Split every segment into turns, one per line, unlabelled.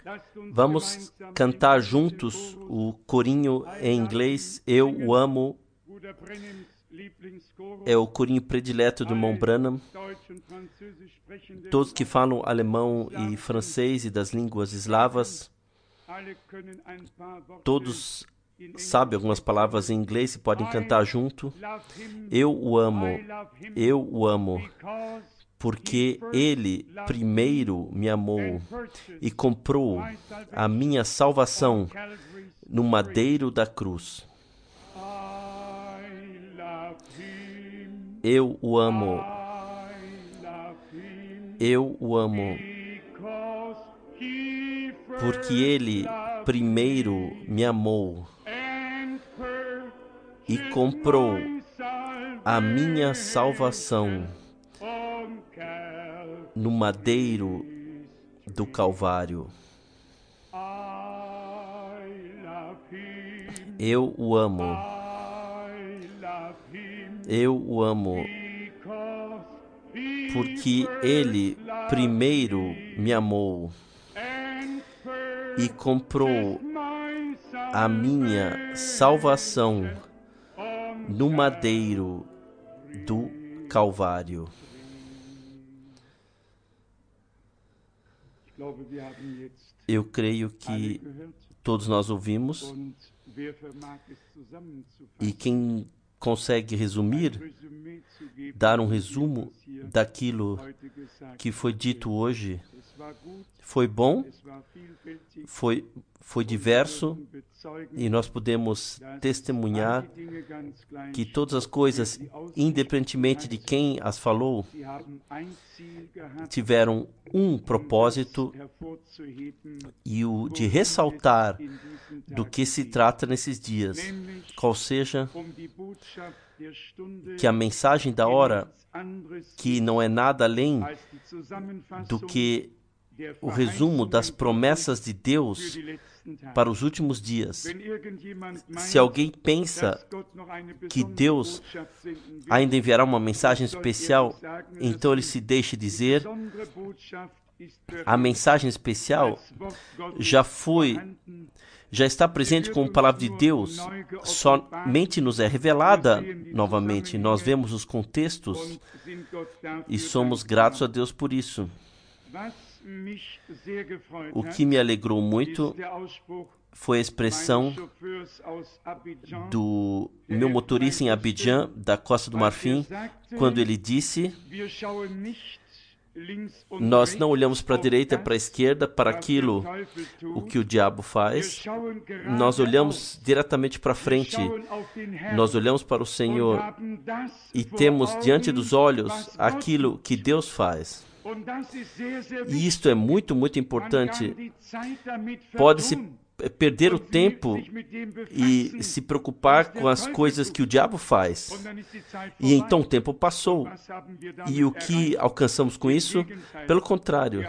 Vamos cantar juntos o corinho em inglês, Eu o Amo. É o corinho predileto do irmão Branham. Todos que falam alemão e francês e das línguas eslavas, todos sabem algumas palavras em inglês e podem cantar junto. Eu o amo, porque Ele primeiro me amou e comprou a minha salvação no madeiro da cruz. Eu o amo, porque Ele primeiro me amou e comprou a minha salvação no madeiro do Calvário. Eu o amo, porque Ele primeiro me amou e comprou a minha salvação no madeiro do Calvário. Eu creio que todos nós ouvimos, e quem consegue resumir, dar um resumo daquilo que foi dito hoje, foi bom, foi diverso, e nós podemos testemunhar que todas as coisas, independentemente de quem as falou, tiveram um propósito, e o de ressaltar do que se trata nesses dias, qual seja que a mensagem da hora, que não é nada além do que o resumo das promessas de Deus para os últimos dias. Se alguém pensa que Deus ainda enviará uma mensagem especial, então ele se deixa dizer. A mensagem especial já está presente como palavra de Deus, somente nos é revelada novamente. Nós vemos os contextos e somos gratos a Deus por isso. O que me alegrou muito foi a expressão do meu motorista em Abidjan, da Costa do Marfim, quando ele disse: nós não olhamos para a direita e para a esquerda, para aquilo o que o diabo faz. Nós olhamos diretamente para frente. Nós olhamos para o Senhor e temos diante dos olhos aquilo que Deus faz. E isto é muito, muito importante. Pode-se perder o tempo e se preocupar com as coisas que o diabo faz. E então o tempo passou. E o que alcançamos com isso? Pelo contrário,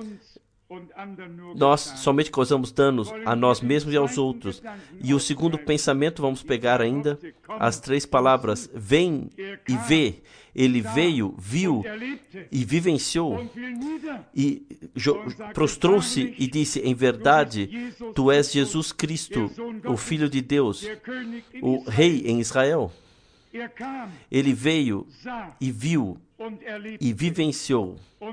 nós somente causamos danos a nós mesmos e aos outros. E o segundo pensamento, vamos pegar ainda as três palavras: vem e vê. Ele veio, viu e vivenciou. E prostrou-se e disse: em verdade, tu és Jesus Cristo, o Filho de Deus, o Rei em Israel. Ele veio e viu e vivenciou.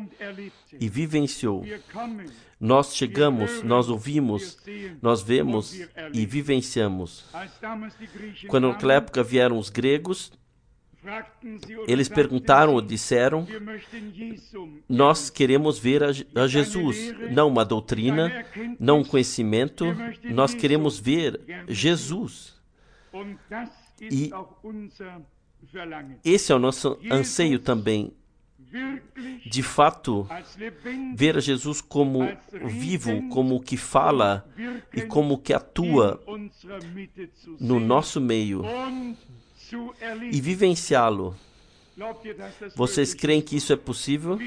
Nós chegamos, nós ouvimos, nós vemos e vivenciamos. Quando naquela época vieram os gregos, eles perguntaram ou disseram: nós queremos ver a Jesus, não uma doutrina, não um conhecimento, nós queremos ver Jesus. E esse é o nosso anseio também, de fato, ver a Jesus como vivo, como o que fala e como o que atua no nosso meio e vivenciá-lo. Vocês creem que isso é possível?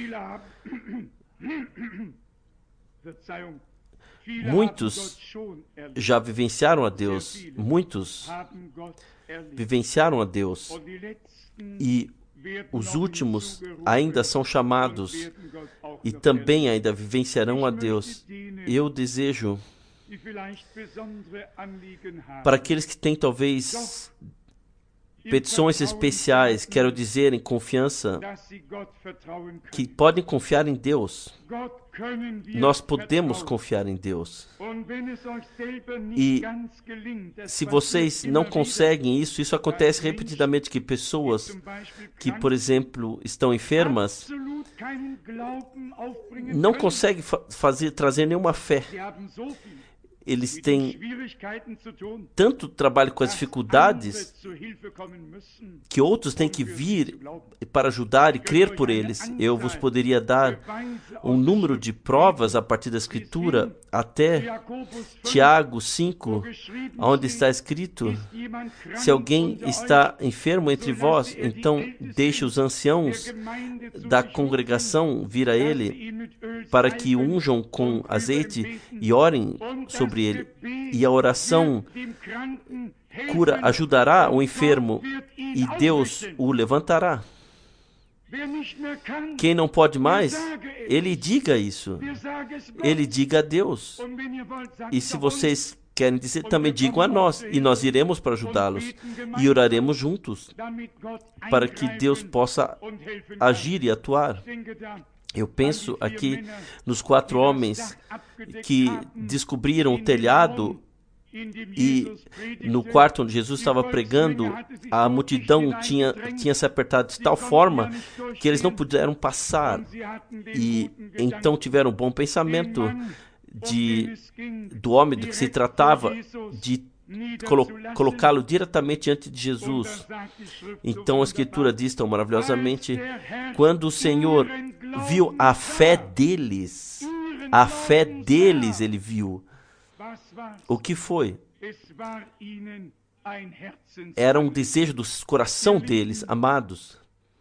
Muitos já vivenciaram a Deus, muitos vivenciaram a Deus, e os últimos ainda são chamados e também ainda vivenciarão a Deus. Eu desejo, para aqueles que têm talvez petições especiais, quero dizer em confiança, que podem confiar em Deus. Nós podemos confiar em Deus. E se vocês não conseguem isso, isso acontece repetidamente, que pessoas que, por exemplo, estão enfermas, não conseguem trazer nenhuma fé. Eles têm tanto trabalho com as dificuldades que outros têm que vir para ajudar e crer por eles. Eu vos poderia dar um número de provas a partir da Escritura, até Tiago 5, onde está escrito: se alguém está enfermo entre vós, então deixe os anciãos da congregação vir a ele, para que o unjam com azeite e orem sobre ele. E a oração ajudará o enfermo e Deus o levantará. Quem não pode mais, ele diga isso. Ele diga a Deus. E se vocês querem dizer, também digam a nós, e nós iremos para ajudá-los e oraremos juntos para que Deus possa agir e atuar. Eu penso aqui nos 4 homens que descobriram o telhado, e no quarto onde Jesus estava pregando, a multidão tinha se apertado de tal forma que eles não puderam passar. E então tiveram um bom pensamento do homem do que se tratava, de colocá-lo diretamente diante de Jesus. Então a Escritura diz tão maravilhosamente: quando o Senhor viu a fé deles, ele viu. O que foi? Era um desejo do coração deles, amados.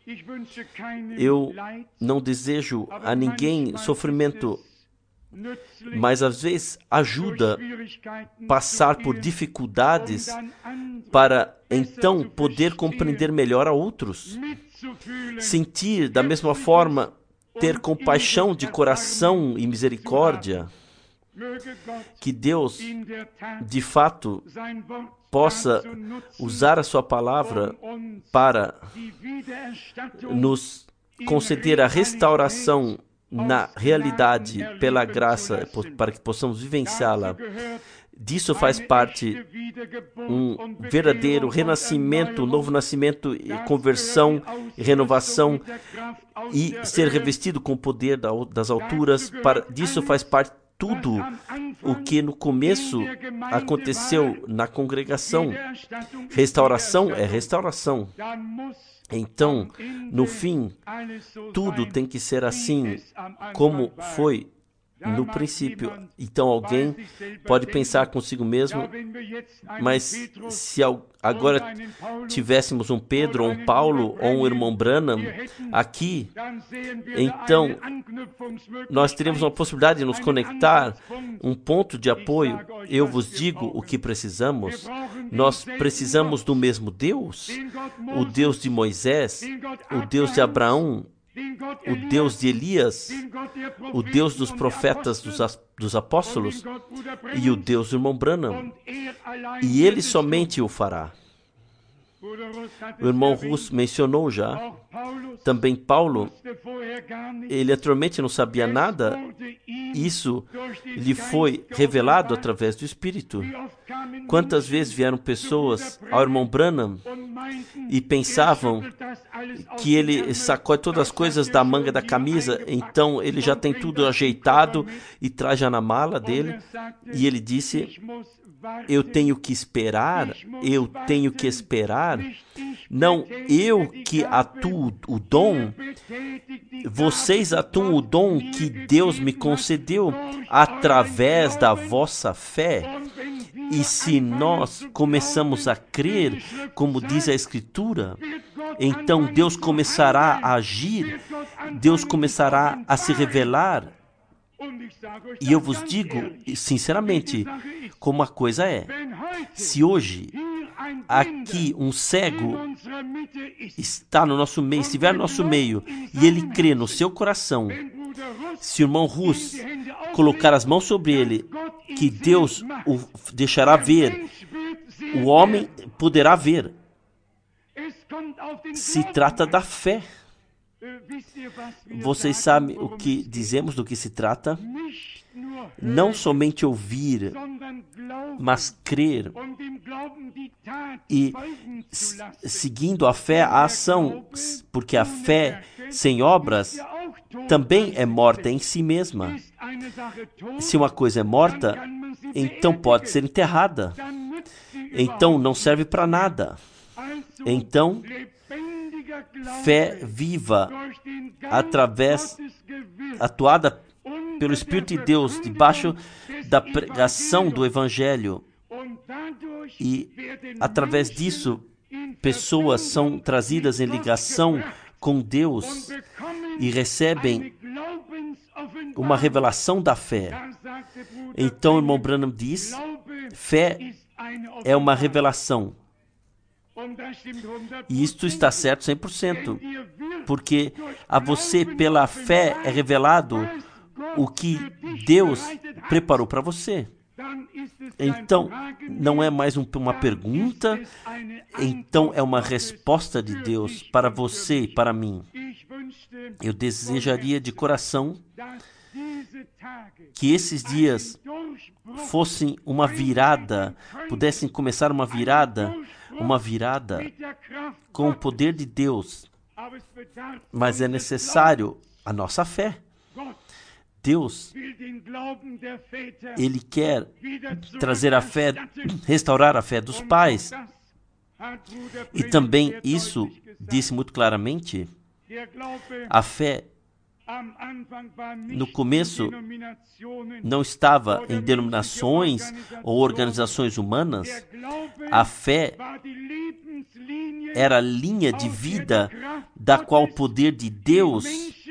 Eu não desejo a ninguém sofrimento, mas às vezes ajuda passar por dificuldades para então poder compreender melhor a outros. Sentir da mesma forma, ter compaixão de coração e misericórdia. Que Deus, de fato, possa usar a sua palavra para nos conceder a restauração na realidade, pela graça, para que possamos vivenciá-la. Disso faz parte um verdadeiro renascimento, um novo nascimento, conversão, renovação e ser revestido com o poder das alturas. Disso faz parte tudo o que no começo aconteceu na congregação. Restauração é restauração. Então, no fim, tudo tem que ser assim como foi no princípio. Então alguém pode pensar consigo mesmo, mas se agora tivéssemos um Pedro, ou um Paulo, ou um irmão Branham aqui, então nós teríamos uma possibilidade de nos conectar, um ponto de apoio. Eu vos digo o que precisamos. Nós precisamos do mesmo Deus, o Deus de Moisés, o Deus de Abraão, o Deus de Elias, o Deus dos profetas, dos apóstolos, e o Deus do irmão Branham. E ele somente o fará. O irmão Russo mencionou já. Também Paulo, ele anteriormente não sabia nada. Isso lhe foi revelado através do Espírito. Quantas vezes vieram pessoas ao irmão Branham e pensavam que ele sacou todas as coisas da manga da camisa, então ele já tem tudo ajeitado e traz já na mala dele. E ele disse: eu tenho que esperar, não eu que atuo o dom, vocês atuam o dom que Deus me concedeu através da vossa fé. E se nós começamos a crer, como diz a Escritura, então Deus começará a agir, Deus começará a se revelar. E eu vos digo, sinceramente, como a coisa é. Se hoje aqui um cego está no nosso meio, estiver no nosso meio, e ele crê no seu coração, se o irmão Rus colocar as mãos sobre ele, que Deus o deixará ver, o homem poderá ver. Se trata da fé. Vocês sabem o que dizemos, do que se trata? Não somente ouvir, mas crer e seguindo a fé, a ação, porque a fé sem obras também é morta em si mesma. Se uma coisa é morta, então pode ser enterrada. Então não serve para nada. Então, fé viva, atuada pelo Espírito de Deus, debaixo da pregação do Evangelho. E, através disso, pessoas são trazidas em ligação com Deus e recebem uma revelação da fé. Então, o irmão Branham diz, fé é uma revelação. E isto está certo 100%, porque a você, pela fé, é revelado o que Deus preparou para você. Então, não é mais uma pergunta, então é uma resposta de Deus para você e para mim. Eu desejaria de coração que esses dias fossem uma virada, pudessem começar uma virada com o poder de Deus. Mas é necessário a nossa fé. Deus, Ele quer trazer a fé, restaurar a fé dos pais. E também isso disse muito claramente, a fé no começo não estava em denominações ou organizações humanas. A fé era a linha de vida da qual o poder de Deus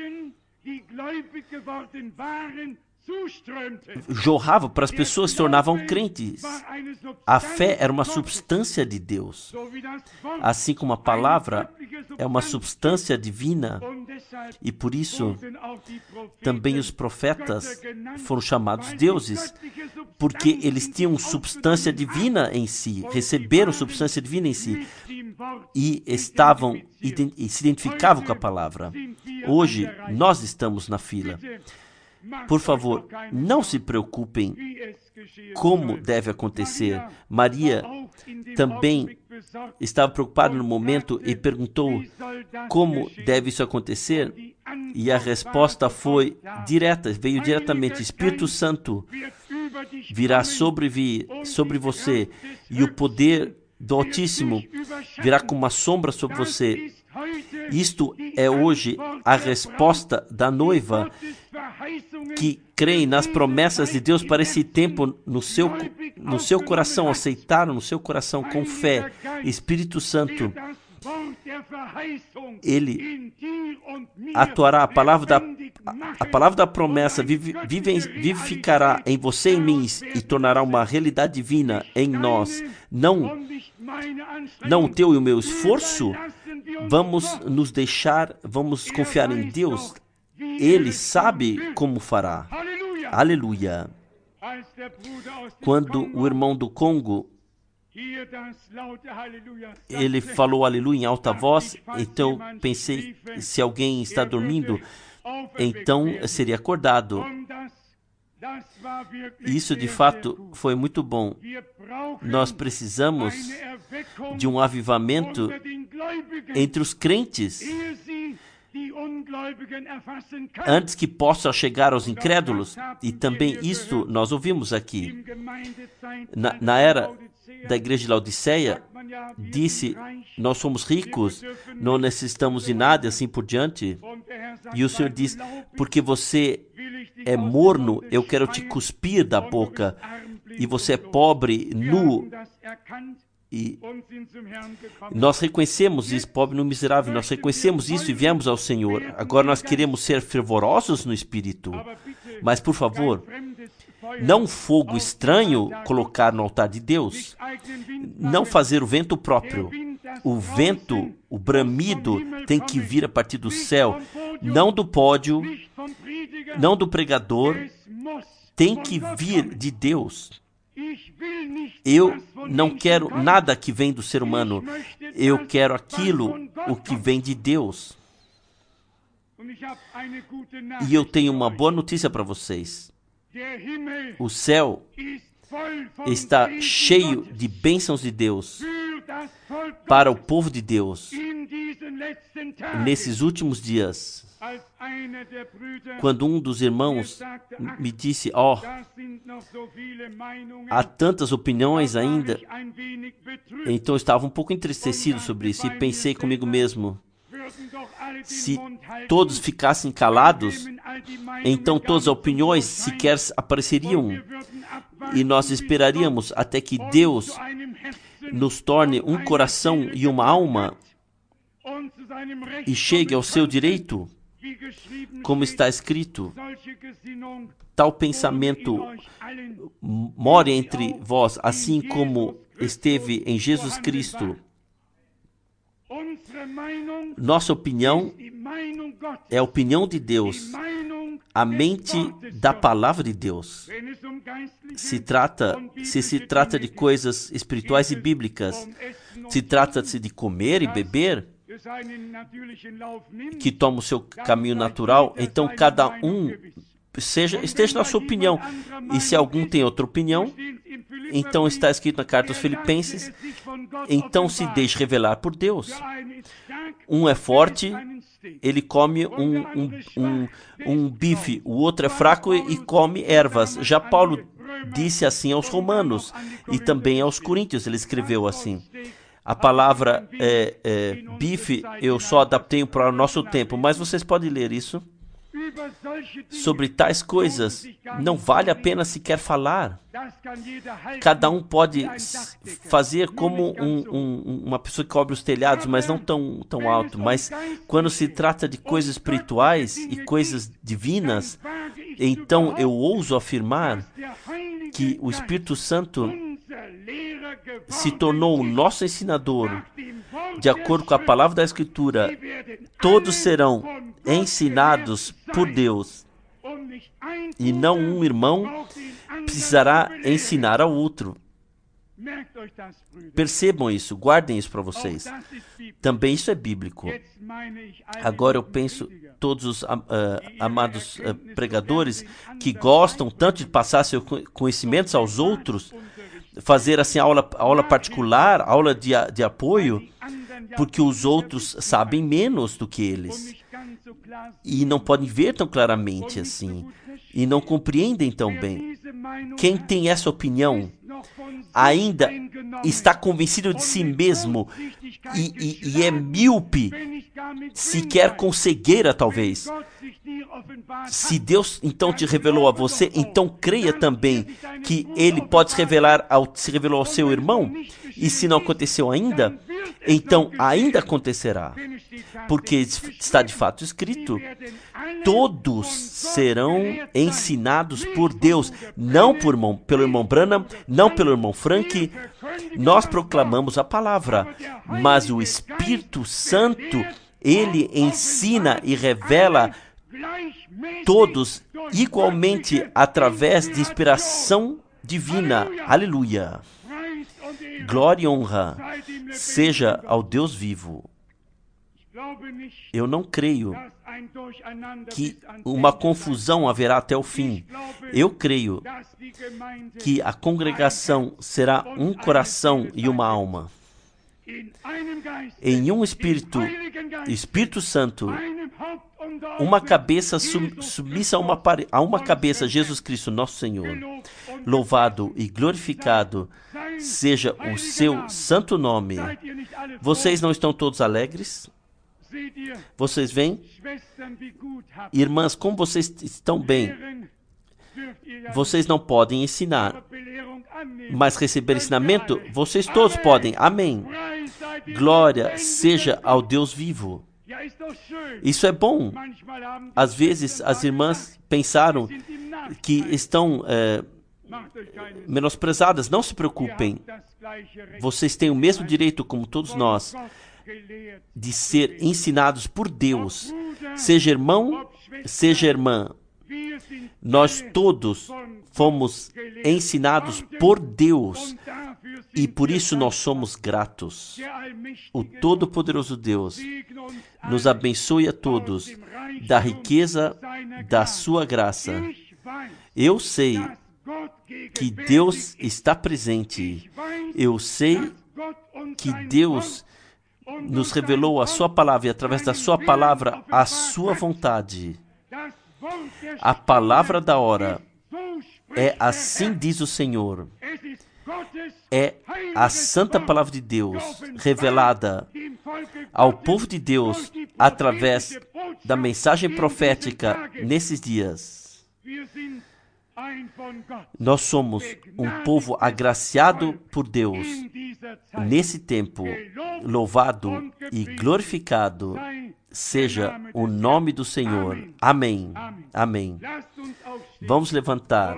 jorrava para as pessoas que se tornavam crentes. A fé era uma substância de Deus, assim como a palavra é uma substância divina, e por isso também os profetas foram chamados deuses, porque eles tinham substância divina em si, receberam substância divina em si, e se identificavam com a palavra. Hoje, nós estamos na fila. Por favor, não se preocupem como deve acontecer. Maria também estava preocupada no momento e perguntou como deve isso acontecer. E a resposta foi direta, veio diretamente. Espírito Santo virá sobre você, e o poder do Altíssimo virá como uma sombra sobre você. Isto é hoje a resposta da noiva que crê nas promessas de Deus para esse tempo no seu coração, aceitaram no seu coração com fé. Espírito Santo, Ele atuará, a palavra da promessa vivificará em você e em mim e tornará uma realidade divina em nós. Não o teu e o meu esforço, vamos confiar em Deus. Ele sabe como fará. Aleluia. Quando o irmão do Congo, ele falou aleluia em alta voz, então eu pensei, se alguém está dormindo, então seria acordado. Isso de fato foi muito bom. Nós precisamos de um avivamento entre os crentes, antes que possa chegar aos incrédulos. E também isto nós ouvimos aqui. Na era da igreja de Laodiceia, disse, nós somos ricos, não necessitamos de nada e assim por diante. E o Senhor diz, porque você é morno, eu quero te cuspir da boca. E você é pobre, nu. E nós reconhecemos isso, pobre no miserável, nós reconhecemos isso e viemos ao Senhor. Agora nós queremos ser fervorosos no Espírito, mas por favor, não fogo estranho colocar no altar de Deus, não fazer o vento próprio. O vento, o bramido, tem que vir a partir do céu, não do pódio, não do pregador, tem que vir de Deus. Eu não quero nada que vem do ser humano, eu quero aquilo, o que vem de Deus. E eu tenho uma boa notícia para vocês. O céu está cheio de bênçãos de Deus para o povo de Deus nesses últimos dias. Quando um dos irmãos me disse, há tantas opiniões ainda, então eu estava um pouco entristecido sobre isso e pensei comigo mesmo, se todos ficassem calados, então todas as opiniões sequer apareceriam e nós esperaríamos até que Deus nos torne um coração e uma alma e chegue ao seu direito, como está escrito, tal pensamento more entre vós, assim como esteve em Jesus Cristo. Nossa opinião é a opinião de Deus, a mente da palavra de Deus. Se trata de coisas espirituais e bíblicas, se trata-se de comer e beber, que toma o seu caminho natural, então cada um esteja na sua opinião. E se algum tem outra opinião, então está escrito na carta aos Filipenses, então se deixe revelar por Deus. Um é forte, ele come um bife, o outro é fraco e come ervas. Já Paulo disse assim aos romanos e também aos coríntios, ele escreveu assim. A palavra bife eu só adaptei para o nosso tempo, mas vocês podem ler isso. Sobre tais coisas não vale a pena sequer falar. Cada um pode fazer como uma pessoa que cobre os telhados, mas não tão alto. Mas quando se trata de coisas espirituais e coisas divinas, então eu ouso afirmar que o Espírito Santo se tornou o nosso ensinador. De acordo com a palavra da Escritura, todos serão ensinados por Deus. E não um irmão precisará ensinar ao outro. Percebam isso, guardem isso para vocês. Também isso é bíblico. Agora eu penso, todos os amados pregadores que gostam tanto de passar seus conhecimentos aos outros, fazer assim aula particular, aula de apoio, porque os outros sabem menos do que eles e não podem ver tão claramente assim e não compreendem tão bem. Quem tem essa opinião ainda está convencido de si mesmo e é míope, sequer com cegueira talvez. Se Deus então te revelou a você, então creia também que Ele pode se revelou ao seu irmão. E se não aconteceu ainda, então ainda acontecerá. Porque está de fato escrito, todos serão ensinados por Deus, não pelo irmão Branham, não pelo irmão Frank. Nós proclamamos a palavra, mas o Espírito Santo, Ele ensina e revela todos igualmente através de inspiração divina. Aleluia! Glória e honra seja ao Deus vivo. Eu não creio que uma confusão haverá até o fim. Eu creio que a congregação será um coração e uma alma. Em um Espírito, Espírito Santo, uma cabeça submissa a uma cabeça, Jesus Cristo, nosso Senhor. Louvado e glorificado seja o seu santo nome. Vocês não estão todos alegres? Vocês veem? Irmãs, como vocês estão bem? Vocês não podem ensinar, mas receber ensinamento, vocês todos podem. Amém. Glória seja ao Deus vivo. Isso é bom. Às vezes as irmãs pensaram que estão menosprezadas. Não se preocupem. Vocês têm o mesmo direito, como todos nós, de ser ensinados por Deus. Seja irmão, seja irmã. Nós todos fomos ensinados por Deus e por isso nós somos gratos. O Todo-Poderoso Deus nos abençoe a todos da riqueza da sua graça. Eu sei que Deus está presente. Eu sei que Deus nos revelou a sua palavra e através da sua palavra a sua vontade. A palavra da hora é assim diz o Senhor. É a santa palavra de Deus revelada ao povo de Deus através da mensagem profética nesses dias. Nós somos um povo agraciado por Deus nesse tempo. Louvado e glorificado seja o nome do Senhor. Amém. Amém. Vamos levantar.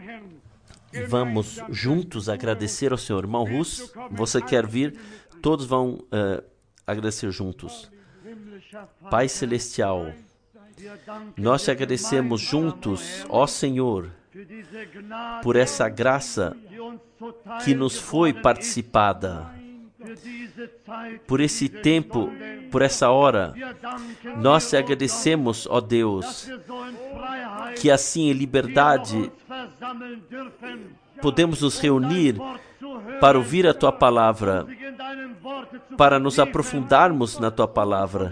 Vamos juntos agradecer ao Senhor. Irmão Russo, você quer vir? Todos vão agradecer juntos. Pai Celestial, nós te agradecemos juntos, ó Senhor, por essa graça que nos foi participada, por esse tempo, por essa hora. Nós te agradecemos, ó Deus, que assim em liberdade podemos nos reunir para ouvir a Tua Palavra, para nos aprofundarmos na Tua Palavra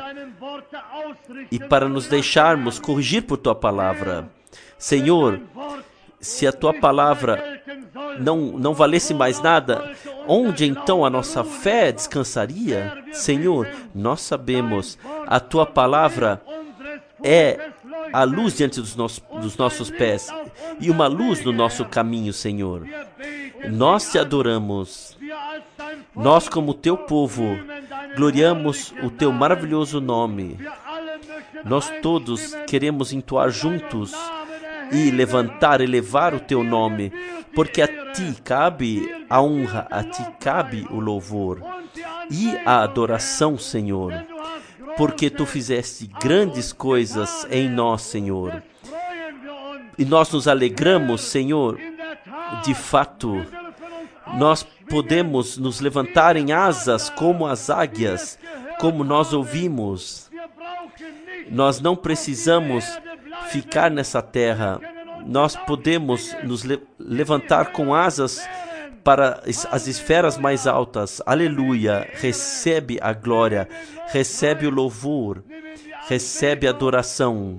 e para nos deixarmos corrigir por Tua Palavra. Senhor, se a Tua Palavra não valesse mais nada, onde então a nossa fé descansaria? Senhor, nós sabemos, a Tua Palavra é a luz diante dos nossos pés e uma luz no nosso caminho, Senhor. Nós te adoramos. Nós, como Teu povo, gloriamos o Teu maravilhoso nome. Nós todos queremos entoar juntos e elevar o Teu nome, porque a Ti cabe a honra, a Ti cabe o louvor e a adoração, Senhor, porque Tu fizeste grandes coisas em nós, Senhor. E nós nos alegramos, Senhor, de fato, nós podemos nos levantar em asas como as águias, como nós ouvimos. Nós não precisamos ficar nessa terra. Nós podemos nos levantar com asas para as esferas mais altas. Aleluia! Recebe a glória, recebe o louvor, recebe a adoração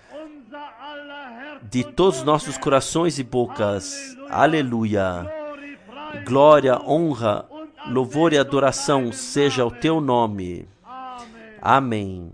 de todos os nossos corações e bocas. Aleluia! Glória, honra, louvor e adoração seja o Teu nome. Amém.